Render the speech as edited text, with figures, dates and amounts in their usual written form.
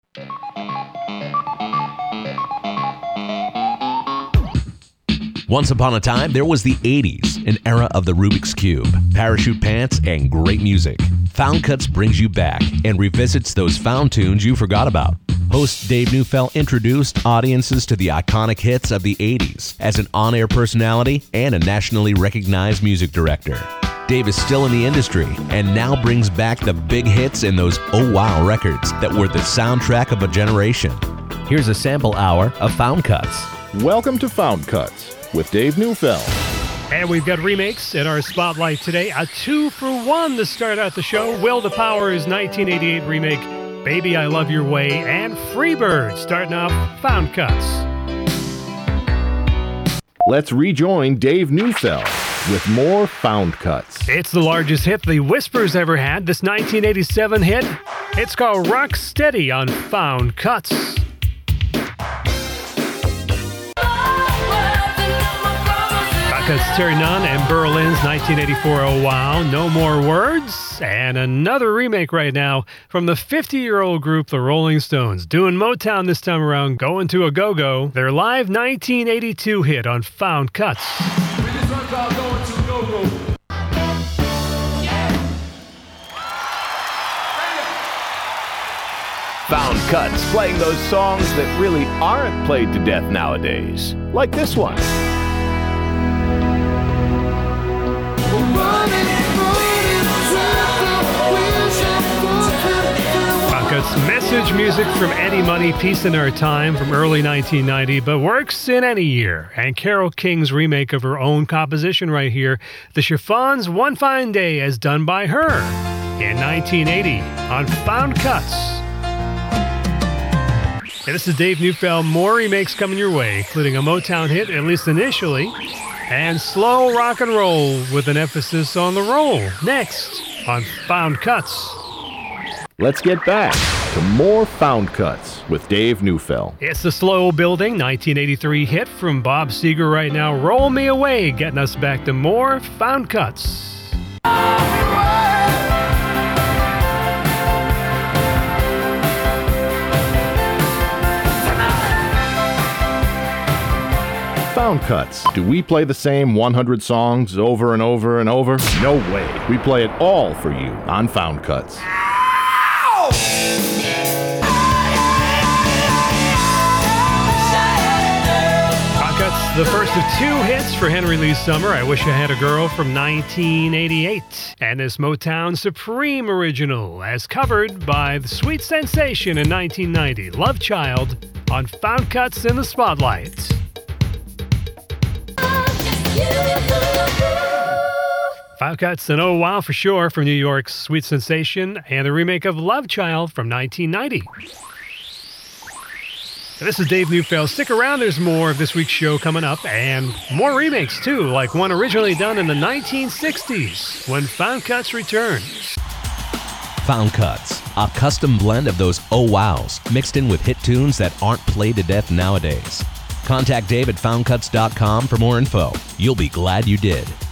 Once upon a time, there was the 80s, an era of the Rubik's Cube, parachute pants, and great music. Found Cuts brings you back and revisits those found tunes you forgot about. Host Dave Neufeld introduced audiences to the iconic hits of the 80s as an on-air personality and a nationally recognized music director. Dave is still in the industry and now brings back the big hits and those oh wow records that were the soundtrack of a generation. Here's a sample hour of Found Cuts. Welcome to Found Cuts with Dave Neufeld. And we've got remakes in our spotlight today. A 2-for-1 to start out the show. Will to Power's 1988 remake, Baby I Love Your Way, and Freebird starting off Found Cuts. Let's rejoin Dave Neufeld with more Found Cuts. It's the largest hit the Whispers ever had, this 1987 hit. It's called Rock Steady on Found Cuts. That's Terry Nunn and Berlin's 1984 Oh Wow, No More Words, and another remake right now from the 50-year-old group The Rolling Stones, doing Motown this time around, Going to a Go-Go, their live 1982 hit on Found Cuts. We just run called Going to a Go-Go. Found Cuts, playing those songs that really aren't played to death nowadays, like this one. It's message music from Eddie Money, Peace in Our Time from early 1990, but works in any year. And Carole King's remake of her own composition right here, The Chiffons' One Fine Day, as done by her in 1980 on Found Cuts. And this is Dave Neufeld. More remakes coming your way, including a Motown hit, at least initially, and slow rock and roll with an emphasis on the roll. Next on Found Cuts. Let's get back to more Found Cuts with Dave Neufeld. It's the slow building 1983 hit from Bob Seger right now, Roll Me Away, getting us back to more Found Cuts. Found Cuts. Do we play the same 100 songs over and over and over? No way. We play it all for you on Found Cuts. The first of two hits for Henry Lee Summer, I Wish I Had a Girl from 1988. And this Motown Supreme original, as covered by the Sweet Sensation in 1990, Love Child on Found Cuts in the Spotlight. Found Cuts and Oh Wow for sure from New York's Sweet Sensation and the remake of Love Child from 1990. This is Dave Neufeld. Stick around, there's more of this week's show coming up, and more remakes too, like one originally done in the 1960s when Found Cuts returns. Found Cuts, a custom blend of those oh wows mixed in with hit tunes that aren't played to death nowadays. Contact Dave at foundcuts.com for more info. You'll be glad you did.